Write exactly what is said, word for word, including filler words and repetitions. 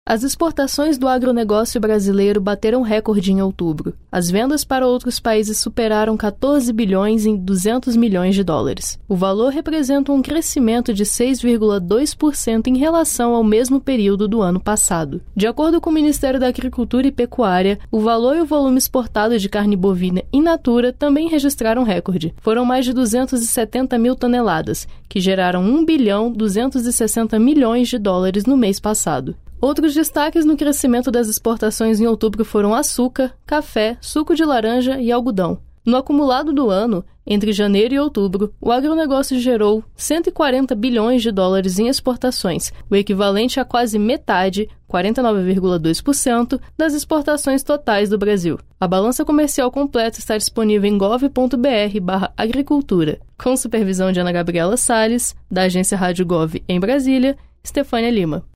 As exportações do agronegócio brasileiro bateram recorde em outubro. As vendas para outros países superaram quatorze bilhões em duzentos milhões de dólares. O valor representa um crescimento de seis vírgula dois por cento em relação ao mesmo período do ano passado. De acordo com o Ministério da Agricultura e Pecuária, o valor e o volume exportado de carne bovina in natura também registraram recorde. Foram mais de duzentos e setenta mil toneladas, que geraram um bilhão duzentos e sessenta milhões de dólares no mês passado. Outros destaques no crescimento das exportações em outubro foram açúcar, café, suco de laranja e algodão. No acumulado do ano, entre janeiro e outubro, o agronegócio gerou cento e quarenta bilhões de dólares em exportações, o equivalente a quase metade, quarenta e nove vírgula dois por cento, das exportações totais do Brasil. A balança comercial completa está disponível em gov ponto br barra agricultura, com supervisão de Ana Gabriela Salles, da agência Rádio Gov em Brasília, Estefânia Lima.